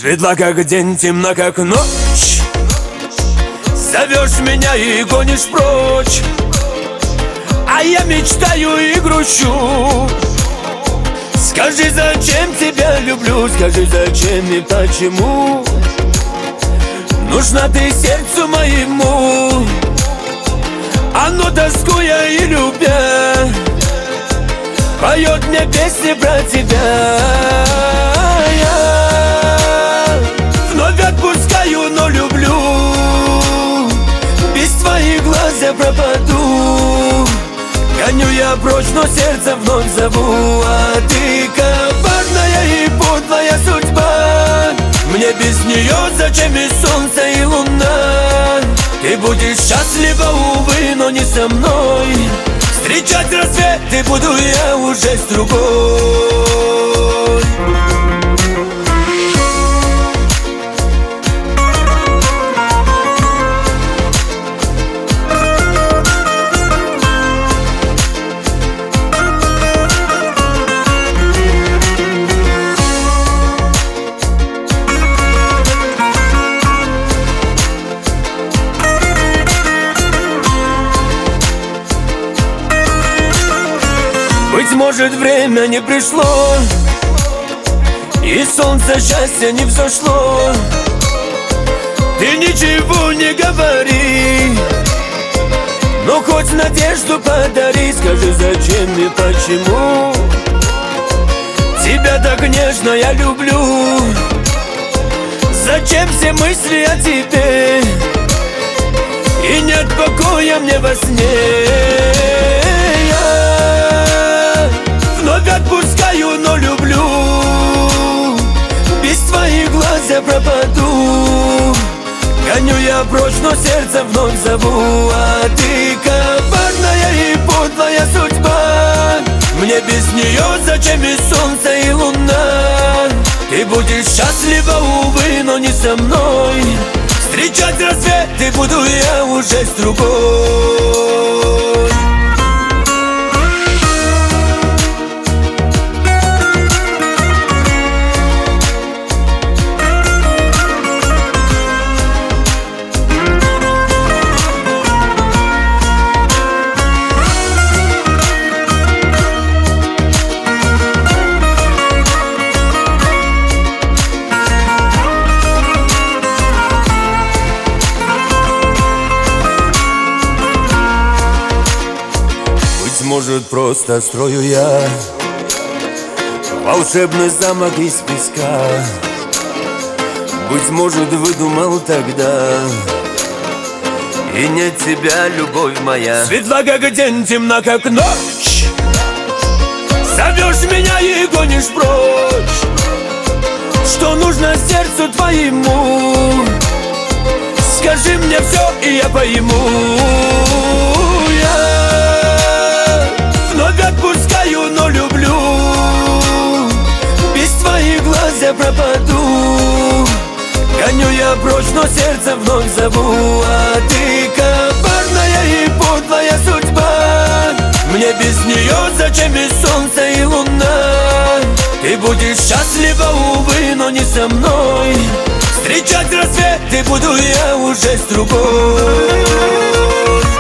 Светла как день, темна как ночь. Зовешь меня и гонишь прочь, а я мечтаю и грущу. Скажи, зачем тебя люблю, скажи, зачем и почему нужна ты сердцу моему. Оно, тоскуя и любя, поет мне песни про тебя. Я вновь отпускаю, но люблю. Без твоих глаз я пропаду. Гоню я прочь, но сердце вновь зову. А ты коварная и подлая судьба. Мне без нее зачем и солнце, и луна? Ты будешь счастлива, увы, но не со мной. Встречать рассветы буду я уже с другой. Быть может, время не пришло, и солнце счастья не взошло. Ты ничего не говори, но хоть надежду подари. Скажи, зачем и почему тебя так нежно я люблю? Зачем все мысли о тебе, и нет покоя мне во сне? Вновь отпускаю, но люблю. Без твоих глаз я пропаду. Гоню я прочь, но сердце вновь зову. А ты коварная и подлая судьба. Мне без нее зачем и солнце, и луна? Ты будешь счастлива, увы, но не со мной. Встречать рассветы буду я уже с другой. Может, просто строю я волшебный замок из песка. Быть может, выдумал тогда, и нет тебя, любовь моя. Светла как день, темна как ночь. Зовешь меня и гонишь прочь. Что нужно сердцу твоему? Скажи мне все, и я пойму. Вновь отпускаю, но люблю. Без твоих глаз я пропаду. Гоню я прочь, но сердце вновь зову. А ты коварная и подлая судьба. Мне без нее зачем и солнце, и луна? Ты будешь счастлива, увы, но не со мной. Встречать рассветы буду я уже с другой.